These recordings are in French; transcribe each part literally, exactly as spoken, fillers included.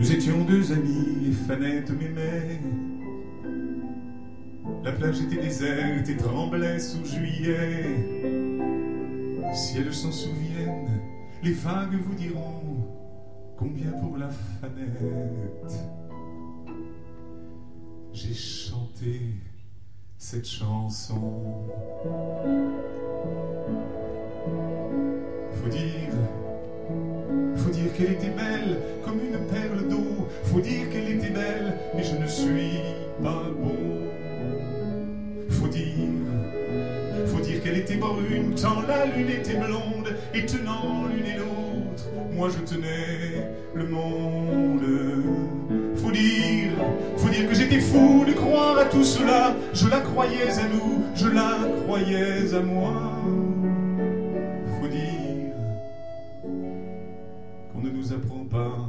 Nous étions deux amis et Fanette m'aimait. La plage était déserte et tremblait sous juillet. Si elles s'en souviennent, les vagues vous diront combien pour la Fanette. J'ai chanté cette chanson. Faut dire, faut dire qu'elle était belle comme une perle d'eau. Faut dire qu'elle était belle, mais je ne suis pas beau. Faut dire, faut dire qu'elle était brune, tant la lune était blonde, et tenant l'une et l'autre, moi je tenais le monde. Faut dire, faut dire que j'étais fou de croire à tout cela. Je la croyais à nous, je la croyais à moi. Faut dire qu'on ne nous apprend pas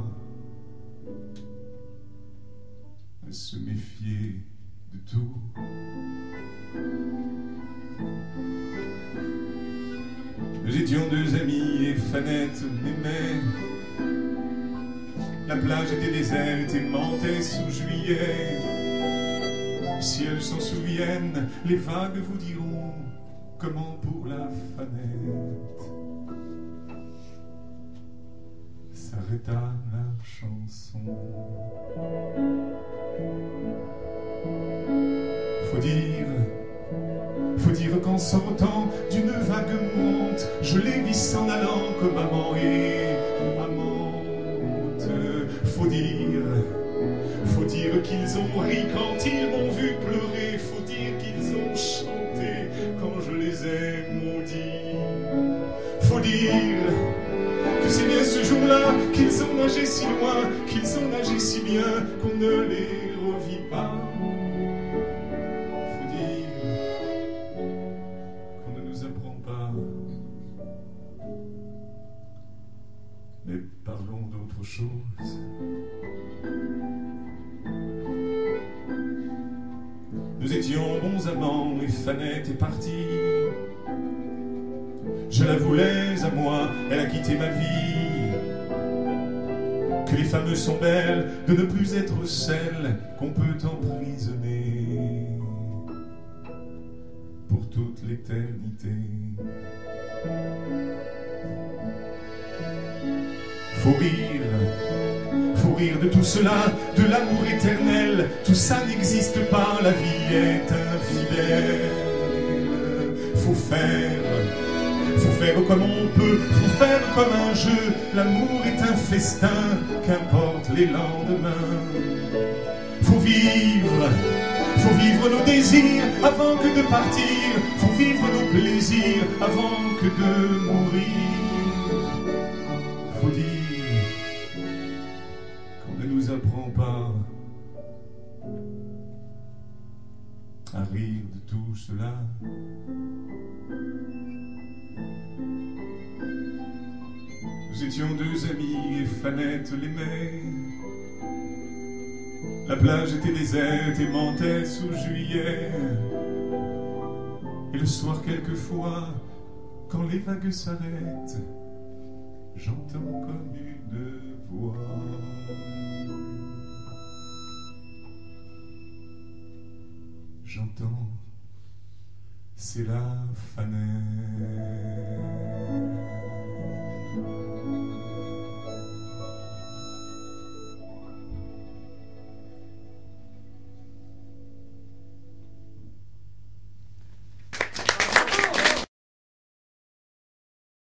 à se méfier de tout. Nous étions deux amis et Fanette m'aimait. La plage était déserte et mentait sous juillet. Si elles s'en souviennent, les vagues vous diront comment pour la Fanette s'arrêta la chanson. Faut dire, faut dire qu'en sortant d'une vague mourante, je les vis s'en allant comme amant et amante. Faut dire, faut dire qu'ils ont ri quand ils m'ont vu pleurer. Faut dire qu'ils ont chanté quand je les ai maudits. Faut dire que c'est bien ce jour-là qu'ils ont nagé si loin, qu'ils ont nagé si bien qu'on ne les revit pas. Mais parlons d'autre chose. Nous étions bons amants et Fanette est partie. Je la voulais à moi, elle a quitté ma vie. Que les femmes sont belles de ne plus être celles qu'on peut emprisonner pour toute l'éternité. Faut rire, faut rire de tout cela, de l'amour éternel. Tout ça n'existe pas, la vie est infidèle. Faut faire, faut faire comme on peut, faut faire comme un jeu. L'amour est un festin, qu'importe les lendemains. Faut vivre, faut vivre nos désirs avant que de partir. Faut vivre nos plaisirs avant que de mourir. Faut dire qu'on ne nous apprend pas à rire de tout cela. Nous étions deux amis et Fanette l'aimait. La plage était déserte et mentait sous juillet. Et le soir quelquefois, quand les vagues s'arrêtent, j'entends comme une voix. J'entends, c'est la Fanette.